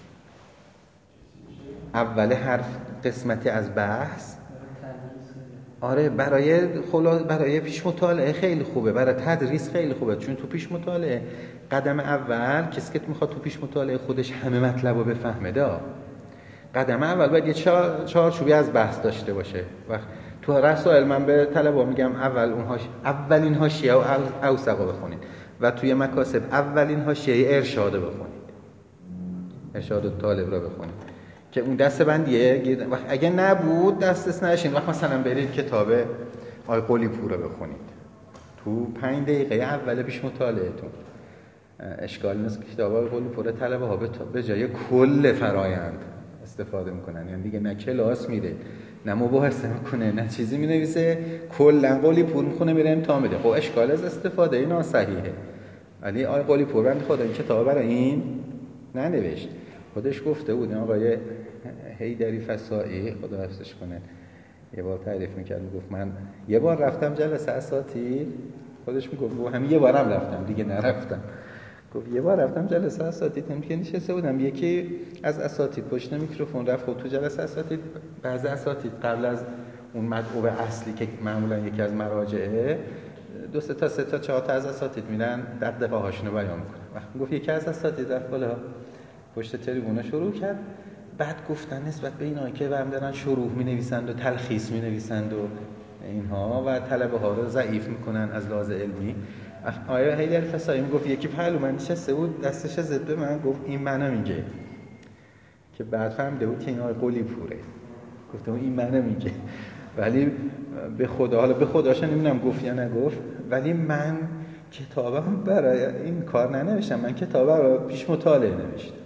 اول هر قسمتی از بحث آره برای پیش مطالعه خیلی خوبه، برای تدریس خیلی خوبه، چون تو پیش مطالعه قدم اول کسی که میخواد تو پیش مطالعه خودش همه مطلب رو بفهمه قدم اول باید یه چارچوبی از بحث داشته باشه. و تو رسائل من به طلبا میگم اولین حاشیه اوسق رو بخونید و توی مکاسب اولین حاشیه ارشاد رو بخونید، ارشاد الطالب رو بخونید که اون دسته بندیه. اگه نبود دسترس نشین وقت مثلا برید کتاب آقای قلی پور رو بخونید تو 5 دقیقه اول پیش مطالعهتون. اشکال نیست که کتاب آقای قلی پور طلبه ها به جای کل فرایند استفاده میکنن، یعنی دیگه نه کلاس میره نه مباحثه میکنه نه چیزی مینویسه، کلا قلی پور میخونه میره امتحان میده. خب اشکال از استفاده اینا صحیحه، ولی آقای قلی پور بند خدا این کتاب برای این ننوشت. خودش گفته بود آقای حیدری فسایی خدا حفظش کنه یه بار تعریف میکرد، میگفت من یه بار رفتم جلسه اساتید، خودش میگفت همین یه بارم رفتم دیگه نرفتم، گفت یه بار رفتم جلسه اساتید هم که نشسته بودم یکی از اساتید پشت میکروفون رفت خب تو جلسه اساتید بعضی اساتید قبل از اون مدعو اصلی که معمولا یکی از مراجعه 2 تا 3 تا 4 تا از اساتید میرن دغدغه هاشونو بیان میکنن. وقتی گفت یکی از اساتید رفت بالا پشت تریبون شروع کرد، بعد گفتن نسبت به اینایی که برام دارن شروح می‌نویسند و تلخیص می‌نویسند و اینها و طلبه ها رو ضعیف می‌کنن از لحاظ علمی. آیا حیدر فسایی میگفت یکی پهلو من نشسته بود دستش زد به من گفت این منو میگه، که بعد فهمیده بود که این آقای قلی پوره، گفتم این منو میگه، ولی به خدا حالا به خداش نمیدونم گفت یا نگفت، ولی من کتابم برای این کار ننوشتم، من کتابم رو پیش مطالعه نوشتم.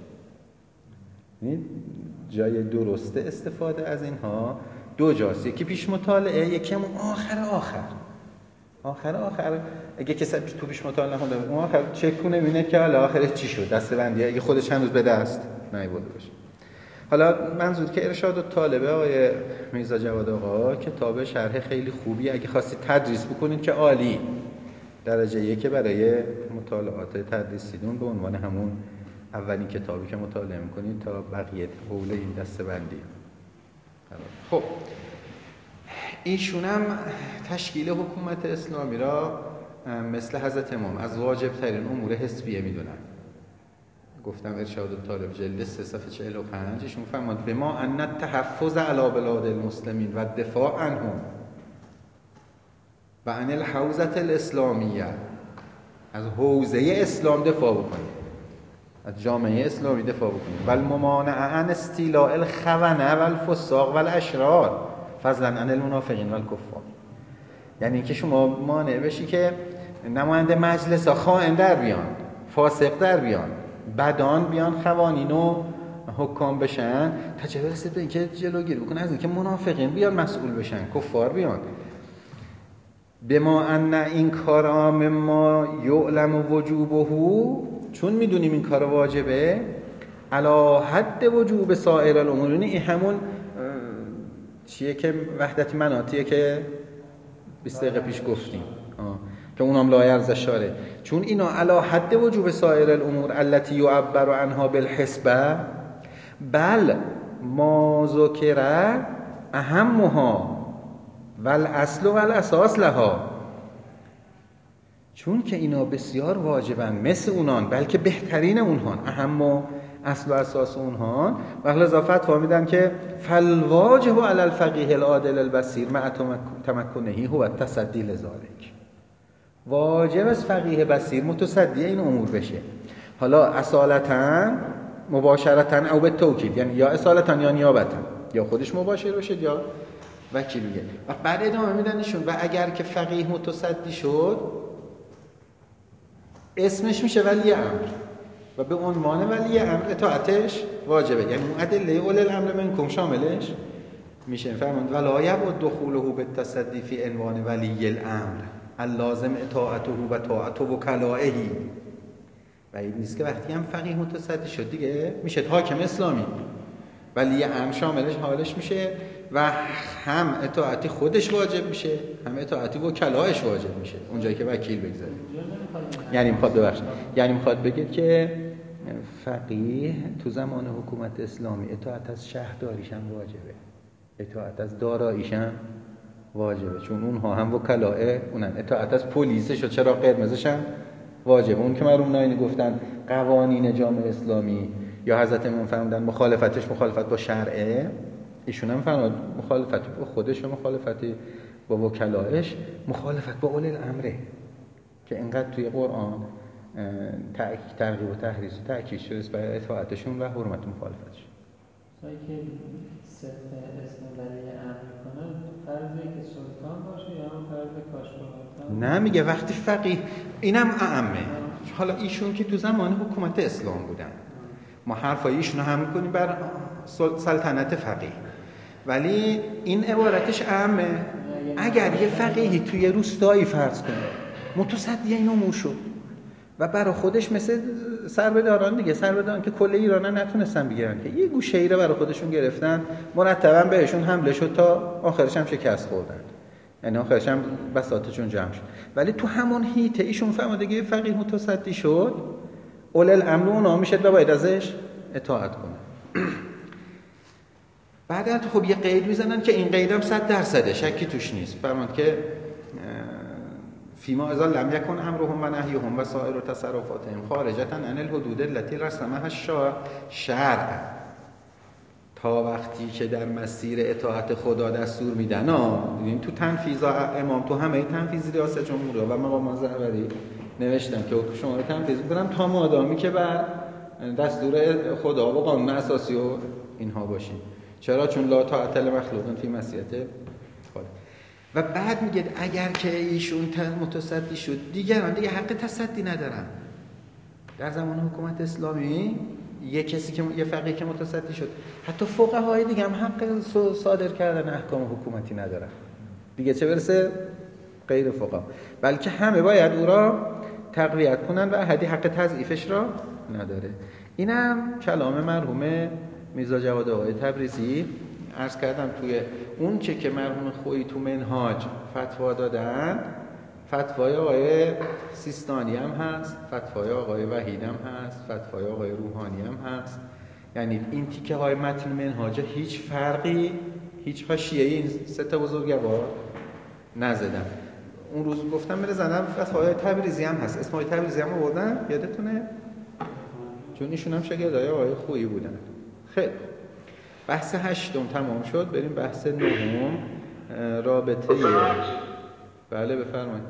جای درسته استفاده از اینها دو جاست، یکی پیش مطالعه یکی هم آخر اگه کسی تو پیش مطالعه نخونده اون آخر چک کنه ببینه که حالا آخرش چی شد، دسته‌بندی اگه خودش هنوز به دست نیاورده باشه. حالا منظور که ارشاد الطالبه آقای میرزا جواد آقا کتاب شرح خیلی خوبی، اگه خواستید تدریس بکنید که عالی، درجه 1 برای مطالعات تدریسیدون به عنوان همون اولین کتابی که مطالعه میکنید تا بقیه حول این دسته بندی. خب ایشون هم تشکیل حکومت اسلامی را مثل حضرت امام از واجب ترین امور حسبیه میدونن. گفتم ارشاد الطالب جلد 3 صفحه 45 ایشون فرمود به ما ان التحفظ علی بلاد المسلمین و الدفاع عنهم و عن الحوزه الاسلامیه، از حوزه اسلام دفاع بکنید، از جامعه اسلامی دفاع بکنید. و الممانعه عن استیلاء الخونه و الفساق و الاشرار فضلا عن المنافقین و الکفار. یعنی اینکه شما مانع بشی که نماینده مجلس ها خائن در بیان، فاسق در بیان، بدان بیان قوانین و حکام بشن، تا برسه به اینکه جلوگیری بکنه از اینکه منافقین بیان مسئول بشن، کفار بیان. به ما ان این کارا ما یعلم وجوبه، چون میدونیم این کار واجبه، علی حد وجوب سایر الامور. این همون چیه که وحدت مناطیه که 20 دقیقه پیش گفتیم که اونم لا یرز شاره، چون اینا علی حد وجوب سایر الامور التي يعبر عنها بالحسبه بل ما ذکر اهمها والاصل والاساس لها، چون که اینا بسیار واجبن مثل اونان بلکه بهترین اونهان، اهم و اصل و اساس اونهان. و لذا فتوا میدن که فالواجب علی الفقیه العادل البصیر مع تمکنه هو التصدی لذلك، واجب از فقیه بصیر متصدی این امور بشه. حالا اصالتا مباشرتا او به توکید، یعنی یا اصالتا یا نیابتا، یا خودش مباشر باشه یا وکیل میگه. و بعد ادامه میدنشون و اگر که فقیه متصدی شد اسمش میشه ولی امر و به عنوان ولی امر اطاعتش واجبه، یعنی اون ادله اول الامر منکم شاملش میشه. فرمود ولا یبعد دخوله بالتصدی فی عنوان ولی الامر اللازم اطاعته و طاعت وکلائه. و این نیست که وقتی هم فقیه متصدی شد دیگه میشه حاکم اسلامی، ولی امر شاملش حالش میشه و هم اطاعتی خودش واجب میشه هم اطاعتی وکلائش واجب میشه اونجایی که وکیل بگذاره. یعنی میخواد بگه که فقیه تو زمان حکومت اسلامی اطاعت از شهرداریش هم واجبه، اطاعت از داراییش هم واجبه، چون اونها هم وکلائه اونن. اطاعت از پلیسش و چراغ قرمزش هم واجبه. اون که مرحوم ناینی گفتن قوانین جامعه اسلامی یا حضرت امام فرمودن مخالفت با شرعه، ایشون هم فرمود مخالفت با خودش و مخالفت با وکلائش مخالفت با اول الامره که اینقدر توی قرآن ترغیب و تحریض و تاکید شده برای اطاعتشون و حرمت مخالفتش. سایی که صدق اسم ولی امر کنن فرضی که سلطان باشه یا فرض کاشفان؟ نه میگه وقتی فقیه، اینم اعمه. حالا ایشون که تو زمان حکومت اسلام بودن، ما حرفای ایشون هم میکنیم بر سلطنت فقیه، ولی این عبارتش اعمه. اگر یه فقیهی توی روستایی فرض کنه متصدی این امور شد و برای خودش مثل سربداران دیگه، سربداران که کل ایران نتونستن بگیرن که یه گوشه ای رو برای خودشون گرفتن، مرتبا بهشون حمله شد تا آخرش هم شکست خوردن، یعنی آخرش هم بساطشون جمع شد. ولی تو همون هیته ایشون فهمیده که فقیه متصدی شد، اول الامر اونا میشه و باید ازش اطاعت کنه. بعد خب یه قید میزنن که این قیدم 100% شکی توش نیست. فرمود که فیما اذا لم یکن امرهم و نهیهم و سایر تصرفاتهم خارجه عن الحدود التي رسمها الشرع، تا وقتی که در مسیر اطاعت خدا دستور میدن. این تو تنفیذ امام تو همه تنفیذ ریاست جمهوری و مقام رهبری نوشتن که شما رو تنفیذ می‌کنم تا مادامی که بر دستور خدا و قانون اساسی و اینها باشین. چرا؟ چون لا طاعت لمخلوق فی معصیت خدا. و بعد میگه اگر که ایشون متصدی شد دیگران دیگه حق تصدی ندارن. در زمان حکومت اسلامی یه کسی که یه فقیه که متصدی شد، حتی فقهای دیگه هم حق صادر کردن احکام حکومتی ندارن دیگه، چه برسه غیر فقها، بلکه همه باید او را تقویت کنن و احدی حق تضعیفش را نداره. اینم کلام مرحوم میرزا جواد آقای تبریزی. عرض کردم توی اون چه که مرحوم خویی تو منهاج فتوا دادن فتوای آقای سیستانی هم هست، فتوای آقای وحید هم هست، فتوای آقای روحانی هم هست. یعنی این تیکه های متن منهاج هیچ فرقی، هیچ حاشیه‌ای این سه تا بزرگوار نزدن. اون روز گفتم بزنم فتوای تبریزی هم هست، اسمای تبریزی هم آوردن یادتونه؟ چون ایشون هم شاگردای آقای خویی بودن. خیلی بحث 8 تمام شد، بریم بحث 9 رابطه. بله بفرمایید.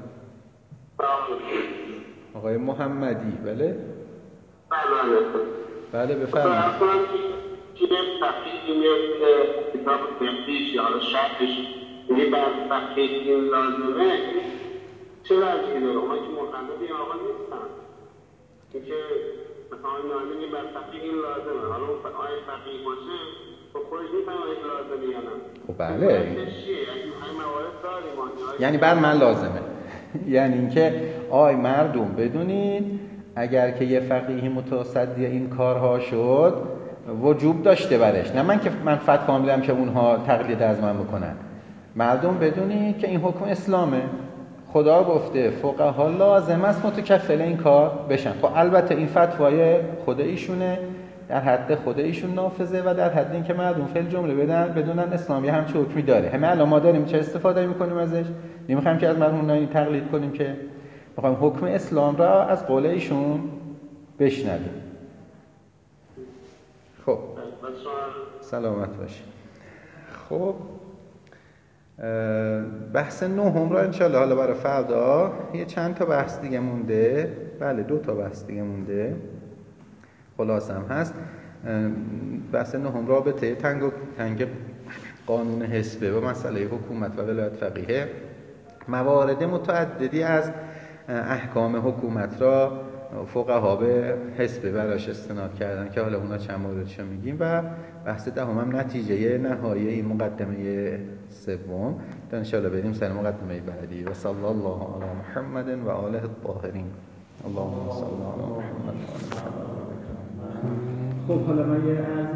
آقای محمدی. بله بله بفرمایید. تحقیقی میاد که کتاب فقهیش یا شرحش میگه بر تحقیق این لازمه، چه وجهی داره؟ اونا که مقلد این آقا نیستن، اینکه مثلا این نامی میگه بر تحقیق این لازمه، حالا اون آیه تحقیق باشه خب خودش میفهمه این لازمه یا نه. خب بله یعنی بر من لازمه یعنی اینکه آی مردم بدونید اگر که یه فقیه متصدی این کارها شد وجوب داشته برش، نه من که من فتوا میدم که اونها تقلید از من بکنن. مردم بدونید که این حکم اسلامه، خدا گفته فقها لازم است متکفل این کار بشن. خب البته این فتوای خود ایشونه، در حد خود ایشون نافذه و در حد این که مردم فعل جمله بدونن اسلامی هم چه حکمی داره. همه الان ما داریم چه استفاده میکنیم ازش؟ نمیخوایم که از مرحومین تقلید کنیم، که میخوایم حکم اسلام را از قول ایشون بشنویم. خب سلامت باشی. خب بحث 9 را انشالله حالا برای فردا، یه چند تا بحث دیگه مونده. بله 2 تا بحث دیگه مونده، خلاص هم هست. بحث 9 رابطه تنگ قانون حسبه و مسئله حکومت و ولایت فقیه. موارد متعددی از احکام حکومت را فقها به حسبه براش استناد کردن که حالا اونا چند موردشو میگیم. و بحث 10 هم نتیجه نهایی این مقدمه 3. ان شاء الله بریم سر مقدمه بعدی. و صلی الله علی محمد و آله الطاهرین. اللهم صل علی محمد و آله محمد. خب حالا من یه